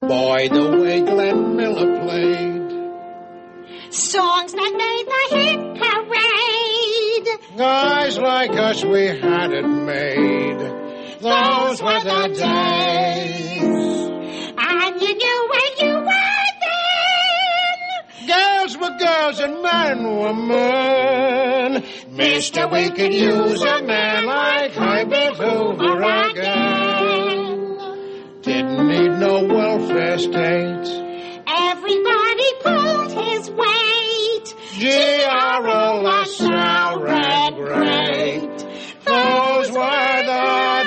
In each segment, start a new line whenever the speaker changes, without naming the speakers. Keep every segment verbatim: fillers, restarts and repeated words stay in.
By the way Glenn Miller played
songs that made the hit parade.
Guys like us, we had it made. Those, Those were the days.
And you knew where you were then.
Girls were girls and men were men. Mister, we could use a man like Herbert Hoover again. Didn't need no welfare state.
Everybody pulled his weight.
G R O LaSalle ran great. Those were the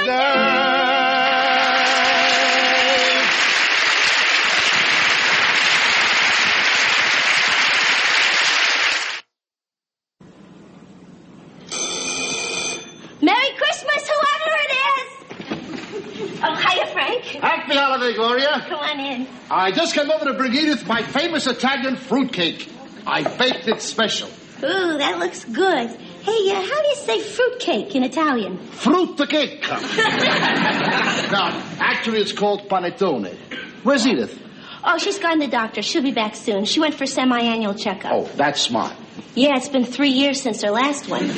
days.
Merry Christmas, whoever it is. Oh, hiya, Frank.
Happy holiday, Gloria.
Go on in.
I just came over to bring Edith my famous Italian fruitcake. I baked it special.
Ooh, that looks good. Hey, uh, how do you say fruitcake in Italian?
Frutta cake. No, actually it's called panettone. Where's Edith?
Oh, she's gone to the doctor. She'll be back soon. She went for semi-annual checkup.
Oh, that's smart.
Yeah, it's been three years since her last one.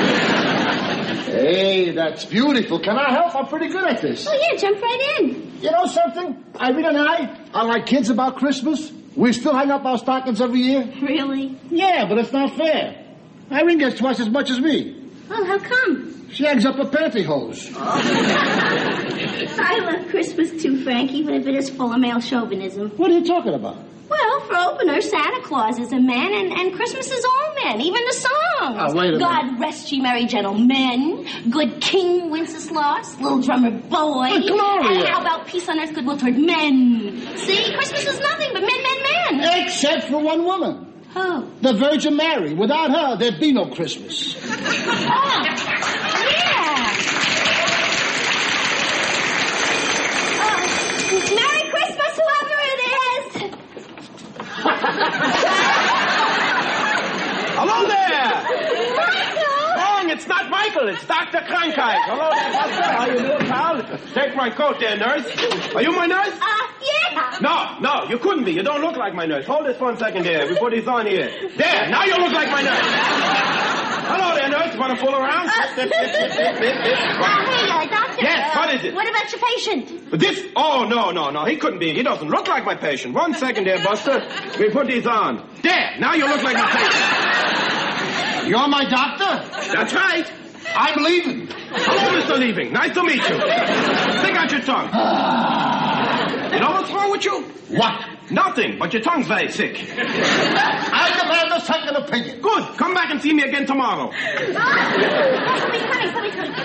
Hey, that's beautiful. Can I help? I'm pretty good at this.
Oh, yeah, jump right in.
You know something? Irene and I are like kids about Christmas. We still hang up our stockings every year.
Really?
Yeah, but it's not fair. Irene gets twice as much as me.
Oh, how come?
She hangs up her pantyhose.
Oh. I love Christmas too, Frank, even if it is full of male chauvinism.
What are you talking about?
Well, for opener, Santa Claus is a man, and, and Christmas is all men, even the songs.
Oh, wait a
God
minute.
rest ye merry gentlemen, good King Wenceslas, little drummer boy.
But Gloria.
And how about peace on earth, goodwill toward men? See, Christmas is nothing but men, men, men.
Except for one woman.
Who?
The Virgin Mary. Without her, there'd be no Christmas.
Oh, yeah. Oh, Merry Christmas, whoever it is.
Hello there!
Michael!
Wrong, it's not Michael, it's Doctor Krankheit. Hello there, Doctor. How you doing, pal? Take my coat there, nurse. Are you my nurse?
Uh, yeah.
No, no, you couldn't be. You don't look like my nurse. Hold this one second there. We put this on here. There, now you look like my nurse. Hello there, nurse. Want to fool around?
Uh, hey, uh, doctor.
Yes,
uh,
what is it?
What about your patient?
This? Oh, no, no, no. He couldn't be. He doesn't look like my patient. One second there, Buster. We put these on. There, now you look like my patient.
You're my doctor?
That's right.
I'm leaving.
Hello, Mister Leaving. Nice to meet you. Stick out your tongue. You know what's wrong with you?
What?
Nothing, but your tongue's very sick.
I demand a second opinion.
Good. Come back and see me again tomorrow.
Somebody's coming, somebody's coming.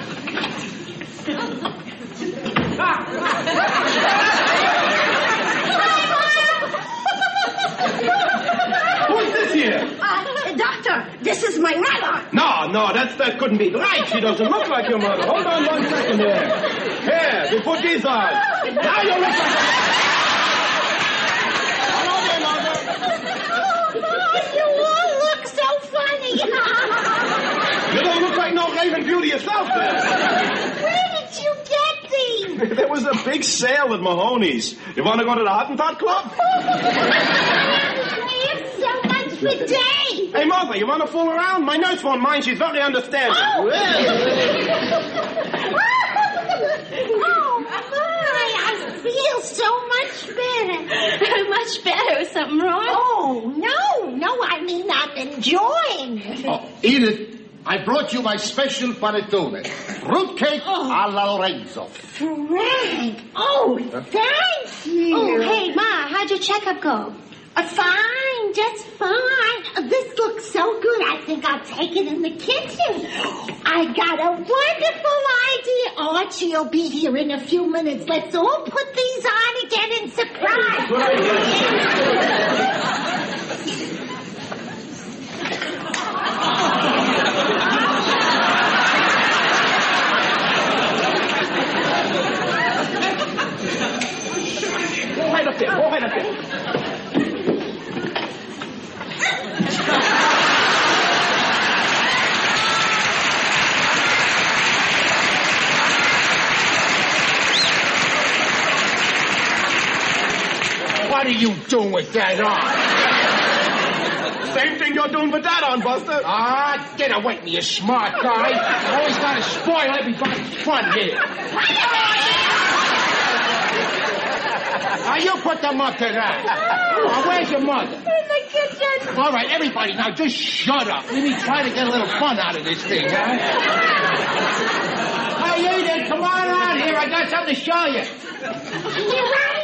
Who's this here?
Uh, doctor, this is my mother.
No, no, that's, that couldn't be right. She doesn't look like your mother. Hold on one second there. Here, we put these on. Now you look like... Hello there, mother.
Oh, you all look so funny.
You don't look like no Raven Beauty yourself there.
Where did you get these?
There was a big sale at Mahoney's. You want to go to the Hottentot Club?
We have so much for day.
Hey, Mother, you want to fool around? My nurse won't mind. She's very understanding.
Oh, oh my, I feel so much better. Much better? Is something wrong? Oh, no, no, I mean I'm enjoying it.
Oh, Edith, I brought you my special panettone. Fruitcake
Oh.
a la Lorenzo.
Frank, oh, thank you. Oh, hey, Ma, how'd your checkup go? Uh, fine, just fine. Uh, this looks so good, I think I'll take it in the kitchen. I got a wonderful idea. Archie will be here in a few minutes. Let's all put these on again and surprise.
Go right up there. Go right up there.
What are you doing with that on?
Same thing you're doing with that on, Buster.
Ah, get away from me, you smart guy. Always gotta spoil everybody's fun here. Now, you put them up to that. Now, where's your mother?
In the kitchen.
All right, everybody, now just shut up. Let me try to get a little fun out of this thing, huh? Hey, Edith, come on out here. I got something to show you.
You ready?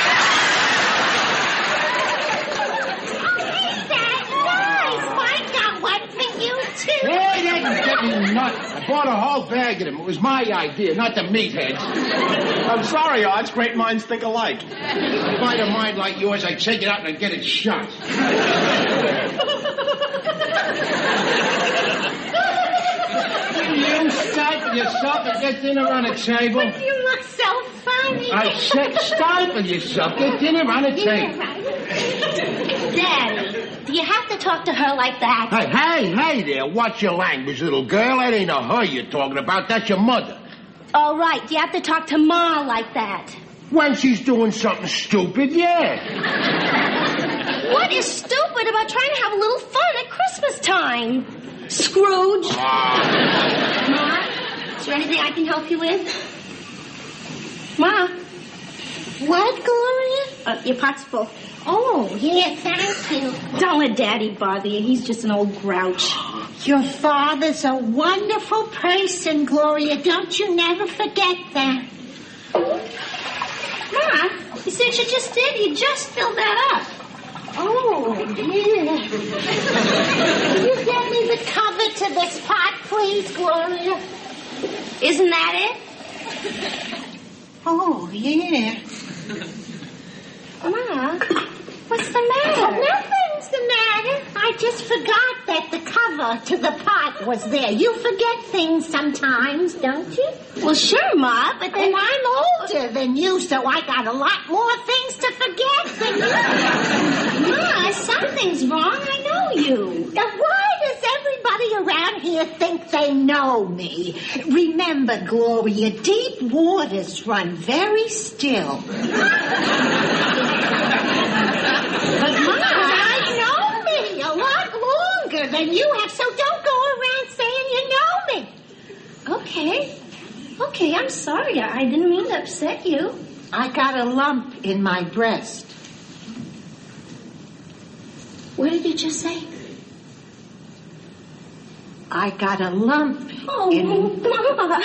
I got one for you, too.
Hey, that didn't get me nuts. I bought a whole bag of them. It was my idea, not the meatheads.
I'm sorry, Arch. Great minds think alike.
If I had a mind like yours, I'd take it out and I'd get it shot. You stifle yourself and get dinner on the table.
But you look so funny.
I said stifle yourself. Get dinner on the table.
Daddy, do you have to talk to her like that?
Hey, hey, hey there. Watch your language, little girl. That ain't a her you're talking about. That's your mother.
All right, do you have to talk to Ma like that?
When she's doing something stupid, yeah.
What is stupid about trying to have a little fun at Christmas time? Scrooge?
Ah.
Ma, is there anything I can help you with? Ma? What, Gloria? Uh, your pot's full. Oh, yeah, thank you.
Don't let Daddy bother you. He's just an old grouch.
Your father's a wonderful person, Gloria. Don't you never forget that.
Ma, you said you just did. You just filled that up.
Oh, yeah. Will you get me the cover to this pot, please, Gloria?
Isn't that it?
Oh, yeah.
Ma, what's the matter?
Oh, nothing's the matter. I just forgot that the cover to the pot was there. You forget things sometimes, don't you?
Well, sure, Ma, but then...
And I'm older than you, so I got a lot more things to forget than you.
Ma, something's wrong. I know you.
Now, why does everybody around here think they know me? Remember, Gloria, deep waters run very still. But, Ma, I know me a lot longer than you have, so don't go around saying you know me.
Okay. Okay, I'm sorry. I, I didn't mean to upset you.
I got a lump in my breast.
What did you just say?
I got a lump
Oh,
in...
Ma.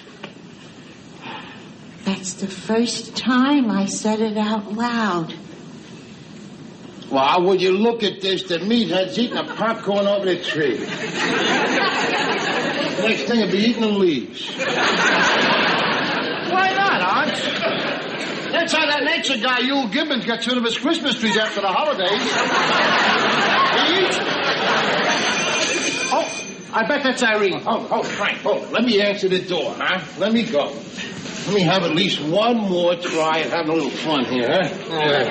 That's the first time I said it out loud.
Well, would you look at this? The meathead's eating a popcorn over the tree. Next thing he'll be eating the leaves.
Why not, Arch? That's how that nature guy, Yule Gibbons, gets rid of his Christmas trees after the holidays. He eats them.
Oh, I bet that's Irene. Oh, oh, Frank, oh, let me answer the door, huh? Let me go. Let me have at least one more try at having a little fun here, huh? Uh,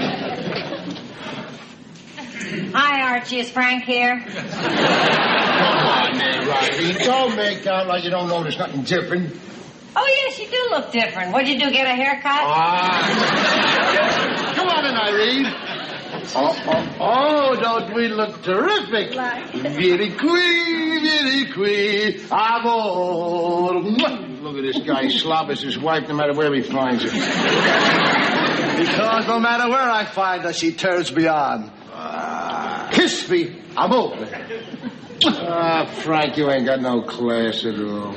Hi, Archie. Is Frank here?
Come on there, Irene. Don't make out like you don't notice nothing different.
Oh, yes, you do look different. What'd you do, get a haircut?
Ah.
Come on in, Irene. Oh, oh, oh, don't we look terrific? Very queen, very queen. Amor.
Look at this guy. He slobbers his wife no matter where he finds her.
Because no matter where I find her, she turns me on. Kiss me. Amor.
Ah, Frank, you ain't got no class at all.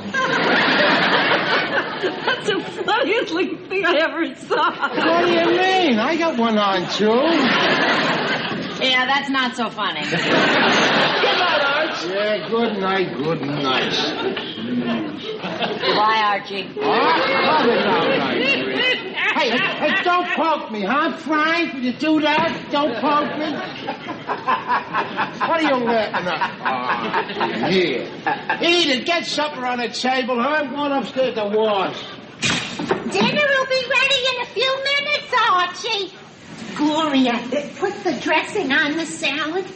That's the funniest looking thing I ever saw.
What do you mean? I got one on, too.
Yeah, that's not so funny.
Good night, Arch. Yeah, good night, good night.
Bye, Archie.
Ah, cut it out, Irene. Hey, hey, hey, don't poke me, huh, Frank? Will you do that? Don't poke me. What are you laughing at? Ah, yeah. Edith, get supper on the table, huh? I'm going upstairs to wash.
Dinner will be ready in a few minutes, Archie. Gloria, put the dressing on the salad.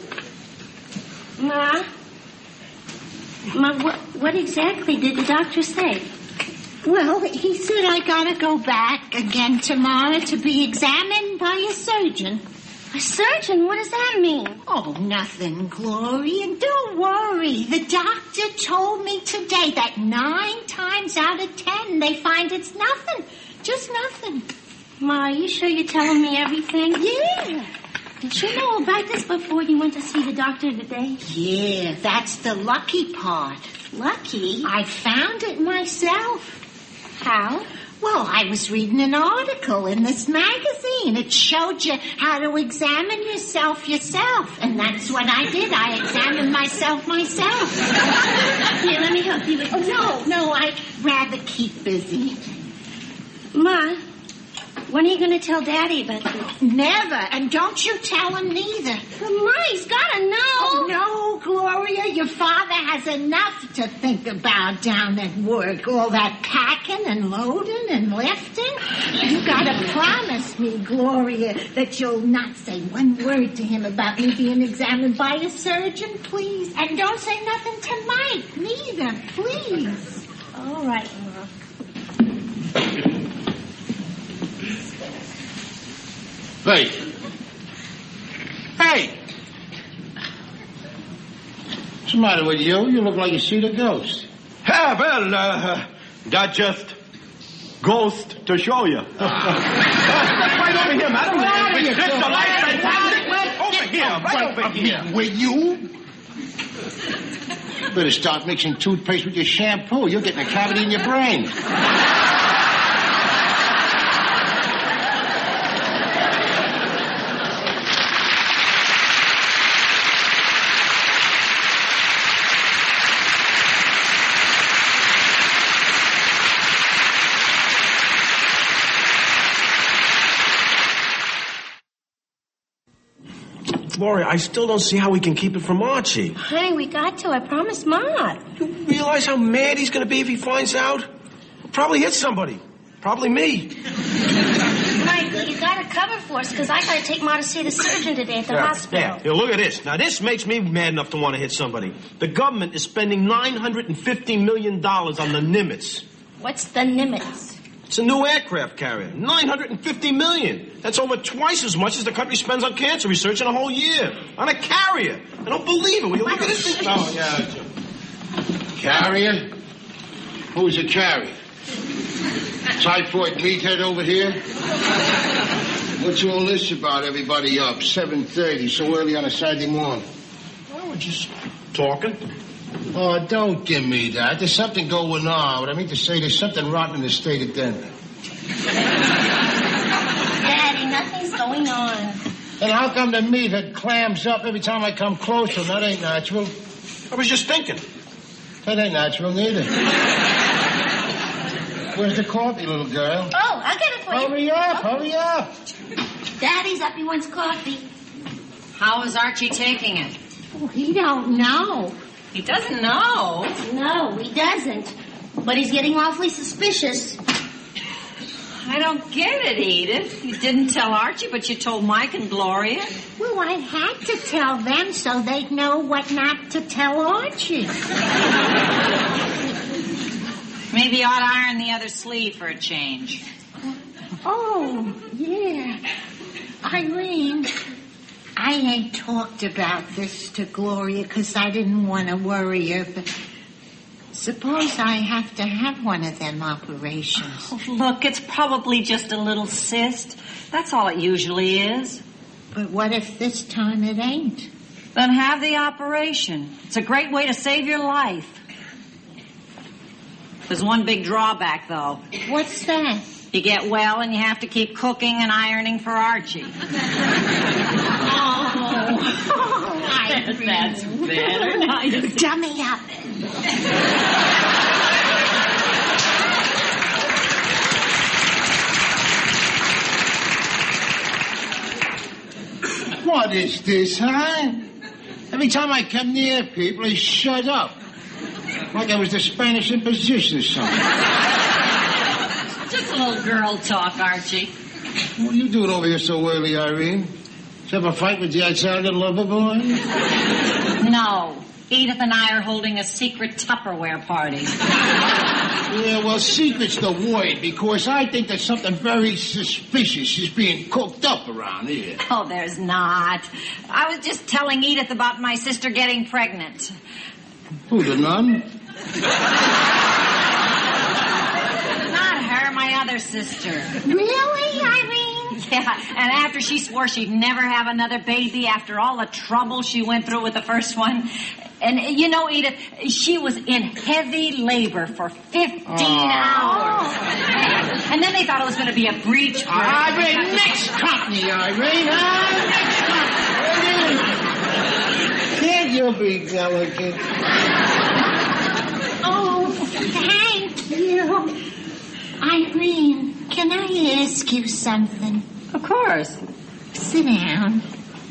Ma? Ma, what, what exactly did the doctor say?
Well, he said I gotta go back again tomorrow to be examined by a surgeon.
A surgeon? What does that mean?
Oh, nothing, Gloria. Don't worry. The doctor told me today that nine times out of ten they find it's nothing. Just nothing.
Ma, are you sure you're telling me everything?
Yeah.
Did you know about this before you went to see the doctor today?
Yeah, that's the lucky part.
Lucky?
I found it myself.
How?
Well, I was reading an article in this magazine. It showed you how to examine yourself yourself. And that's what I did. I examined myself myself.
Here, let me help you with
Oh, no, no, I'd rather keep busy.
Ma, when are you going to tell Daddy about this?
Never. And don't you tell him neither.
But Ma, he's got to know.
Oh, no, Gloria. Your father has enough to think about down at work. All that packing and loading and lifting. You got to promise me, Gloria, that you'll not say one word to him about me being examined by a surgeon, please. And don't say nothing to Mike, neither, please.
All right, Ma.
Hey. Hey. What's the matter with you? You look like you see the ghost.
Yeah, well, uh, that just ghost to show you. Ah. Right over here, madam.
Right
It's
over
the light
here.
fantastic. Over here, right over here.
With you? Better start mixing toothpaste with your shampoo. You're getting a cavity in your brain.
Gloria, I still don't see how we can keep it from Archie.
Honey, we got to. I promised Ma.
You realize how mad he's going to be if he finds out? He'll probably hit somebody. Probably me.
Michael, you got to cover for us because I got to take Ma to see the surgeon today at the
Yeah,
hospital.
yeah. Here, look at this. Now, this makes me mad enough to want to hit somebody. The government is spending nine hundred fifty million dollars on the Nimitz.
What's the Nimitz?
It's a new aircraft carrier. nine hundred fifty million dollars. That's over twice as much as the country spends on cancer research in a whole year. On a carrier. I don't believe it. Will you look at this thing?
Oh, yeah. Carrier? Who's a carrier? Typhoid meathead over here? What's all this about, everybody up? seven thirty, so early on a Saturday morning.
Oh, we're just talking.
Oh, don't give me that. There's something going on. What I mean to say, there's something rotten in the state of Denver.
Daddy, nothing's going on.
And how come the meathead clams up every time I come close to him? That ain't natural.
I was just thinking.
That ain't natural, neither. Where's the coffee, little girl?
Oh, I'll get it for you.
Hurry up, hurry up.
Daddy's up. He wants coffee.
How is Archie taking it?
Oh, he don't know.
He doesn't know.
No, he doesn't. But he's getting awfully suspicious.
I don't get it, Edith. You didn't tell Archie, but you told Mike and Gloria.
Well, I had to tell them so they'd know what not to tell Archie.
Maybe you ought to iron the other sleeve for a change.
Oh, yeah. Irene, I ain't talked about this to Gloria because I didn't want to worry her, but suppose I have to have one of them operations.
Oh, look, it's probably just a little cyst. That's all it usually is.
But what if this time it ain't?
Then have the operation. It's a great way to save your life. There's one big drawback, though.
What's that?
You get well and you have to keep cooking and ironing for Archie.
Oh, Irene.
That's better. Now you see.
Dummy up.
What is this, huh? Every time I come near people, they shut up. Like I was the Spanish Inquisition or something.
Just a little girl talk, Archie.
What are you doing over here so early, Irene? Did you have a fight with the Alexander lover boy?
No. Edith and I are holding a secret Tupperware party.
Yeah, well, secret's the word, because I think there's something very suspicious is being cooked up around here.
Oh, there's not. I was just telling Edith about my sister getting pregnant.
Who, the nun?
Not her, my other sister.
Really, Irene?
Yeah, and after she swore she'd never have another baby after all the trouble she went through with the first one. And, you know, Edith, she was in heavy labor for fifteen oh. hours. And then they thought it was going to be a breech.
Irene, next company, Irene, huh? Next company. Can't you be delicate?
Oh, thank you. Irene, can I ask you something?
Of course.
Sit down.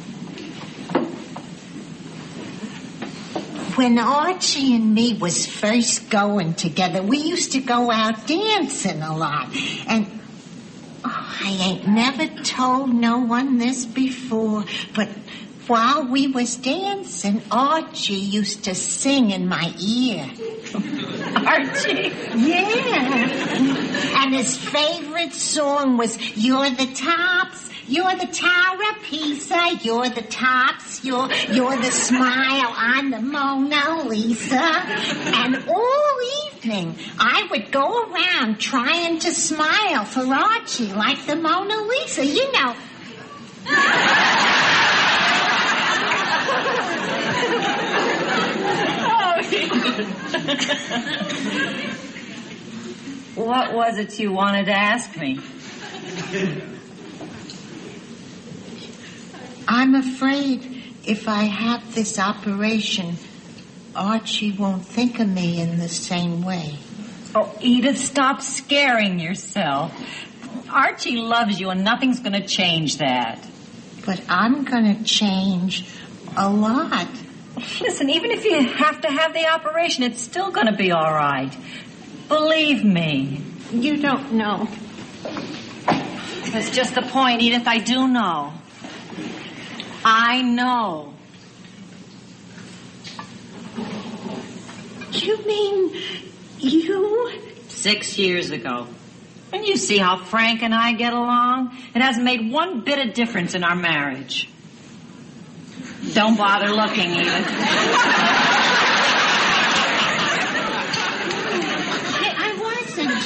When Archie and me was first going together, we used to go out dancing a lot. And oh, I ain't never told no one this before, but while we was dancing, Archie used to sing in my ear.
Archie?
Yeah. And his favorite song was You're the Tops. You're the Tower of Pisa, you're the tops, you're, you're the smile, I'm the Mona Lisa. And all evening, I would go around trying to smile for Archie like the Mona Lisa, you know.
What was it you wanted to ask me?
I'm afraid if I have this operation, Archie won't think of me in the same way.
Oh, Edith, stop scaring yourself. Archie loves you and nothing's going to change that.
But I'm going to change a lot.
Listen, even if you have to have the operation, it's still going to be all right. Believe me.
You don't know.
That's just the point, Edith. I do know. I know.
You mean you?
Six years ago. And you see how Frank and I get along? It hasn't made one bit of difference in our marriage. Don't bother looking, Edith.
I, I wasn't.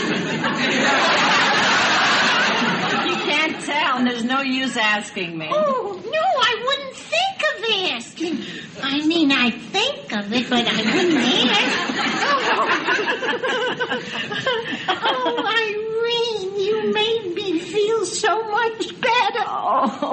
You can't tell, and there's no use asking me.
Oh, no, I wouldn't think of asking. I mean, I think of it, but I wouldn't ask. Oh, oh Irene, you made me feel so much better.
Oh.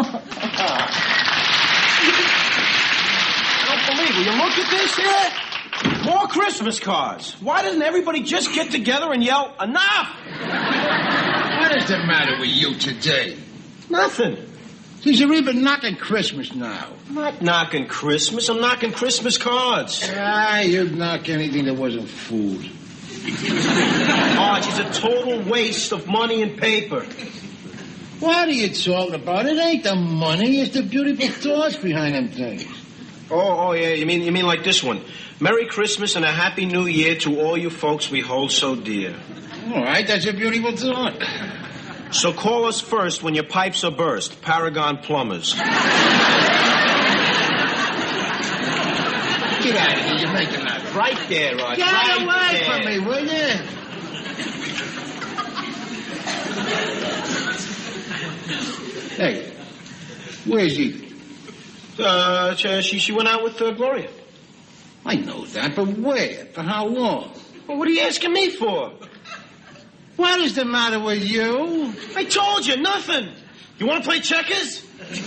I don't believe it. You look at this here? More Christmas cards. Why doesn't everybody just get together and yell, enough?
What is the matter with you today?
Nothing.
Geez, you're even knocking Christmas now.
I'm not knocking Christmas. I'm knocking Christmas cards.
Ah, you'd knock anything that wasn't food.
Archie, it's a total waste of money and paper.
What are you talking about? It ain't the money. It's the beautiful thoughts behind them things.
Oh, oh, yeah. You mean you mean like this one? Merry Christmas and a Happy New Year to all you folks we hold so dear.
All right, that's a beautiful thought.
So call us first when your pipes are burst. Paragon Plumbers.
Get out of here. You're making that.
Right there, Archie.
Get
right
away
there.
from me, will you? Hey, where's Edith?
Uh, she, she went out with uh, Gloria.
I know that, but where? For how long?
Well, what are you asking me for?
What is the matter with you?
I told you, nothing. You want to play checkers?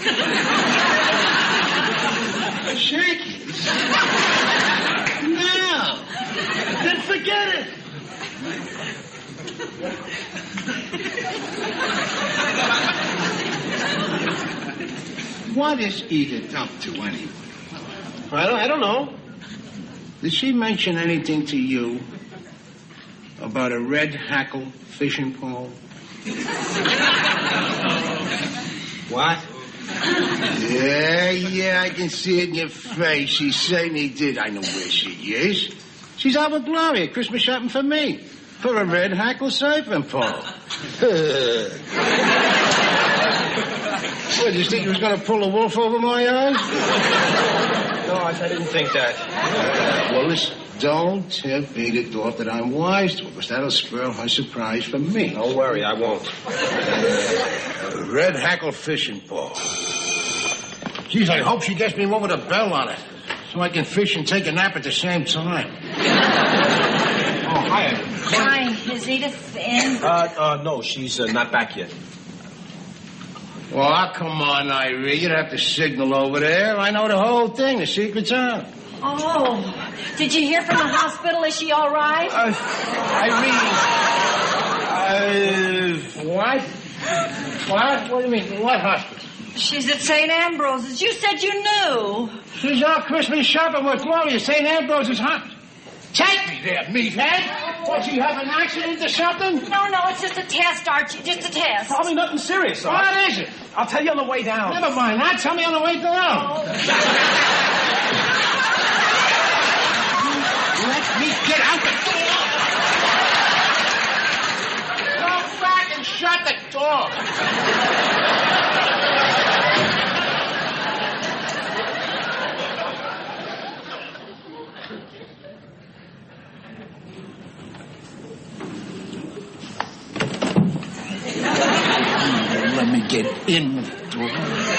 Checkers? No.
Then forget it.
What is Edith up to, anyway?
I don't, I don't know.
Did she mention anything to you about a red hackle fishing pole?
What?
Yeah, yeah, I can see it in your face. She certainly did. I know where she is. She's out with Gloria, Christmas shopping for me. For a red hackle siphon pole. What, did you think you was going to pull a wolf over my eyes?
No, I, I didn't think that.
Well, listen, don't tip Edith off that I'm wise to her, because that'll spoil her surprise for me.
Don't worry, I won't.
A red hackle fishing pole. Geez, I hope she gets me one with a bell on it, so I can fish and take a nap at the same time.
Oh, hi.
Hi, is Edith in?
Uh, uh, no, she's uh, not back yet.
Well, come on, Irene. You'd have to signal over there. I know the whole thing. The secret's out.
Oh, did you hear from the hospital? Is she all right?
Uh, Irene. Uh,
What? What? What do you mean? What hospital?
She's at Saint Ambrose's. You said you knew.
She's out Christmas shopping with Gloria. Saint Ambrose's hospital. Take me there, meathead. What, she have an accident or something?
No, no, it's just a test, Archie. Just a test.
Probably nothing serious, Arch.
What is it?
I'll tell you on the way down.
Never mind that. Tell me on the way down.
Oh.
Let me get out the door. Go back and shut the door. Let me get in the door.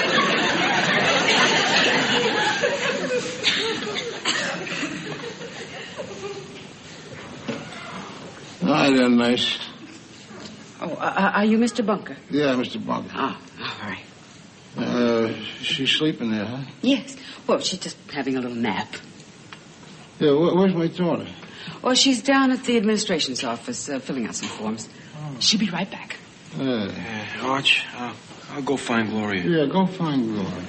Hi there, nice.
Oh, uh, are you Mister Bunker?
Yeah, Mister Bunker.
Ah, all right.
Uh, she's sleeping there, huh?
Yes. Well, she's just having a little nap.
Yeah, wh- where's my daughter?
Well, she's down at the administration's office uh, filling out some forms. Oh. She'll be right back.
Uh,
Uh, Arch, uh, I'll go find Gloria.
yeah, go find Gloria.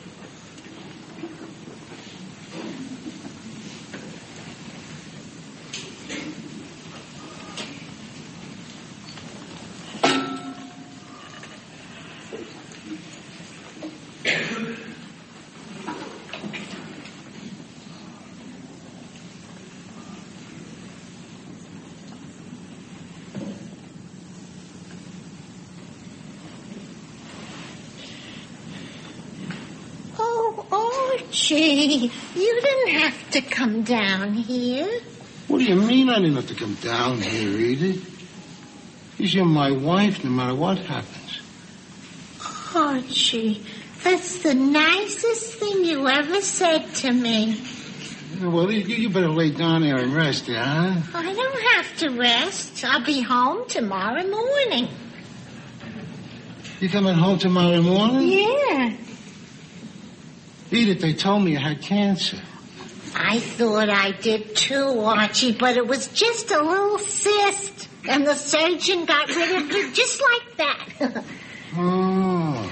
Archie, you didn't have to come down here.
What do you mean I didn't have to come down here, Edith? You're my wife no matter what happens.
Archie, that's the nicest thing you ever said to me.
Well, you, you better lay down there and rest, yeah? Huh?
I don't have to rest. I'll be home tomorrow morning.
You coming home tomorrow morning?
Yeah.
Edith, they told me you had cancer.
I thought I did too, Archie, but it was just a little cyst. And the surgeon got rid of it just like that.
Oh.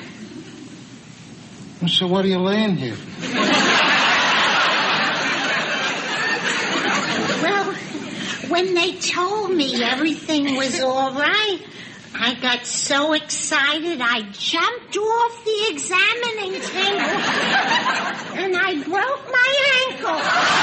So what are you laying here for?
Well, when they told me everything was all right, I got so excited I jumped off the examining table and I broke my ankle.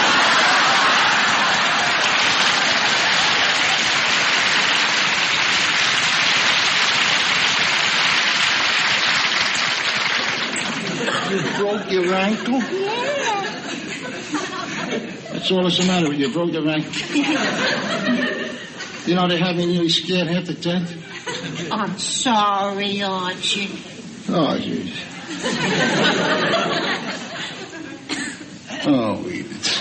You broke your ankle?
Yeah.
That's all that's the matter with you. You broke your ankle. You know, they had me nearly scared half to death.
I'm sorry, Archie.
Oh, jeez. Oh, Edith.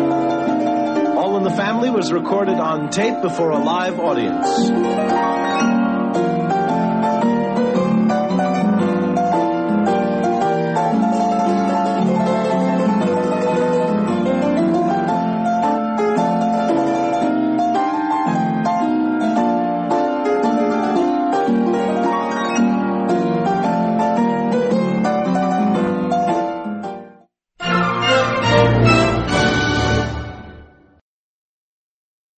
Was recorded on tape before a live audience.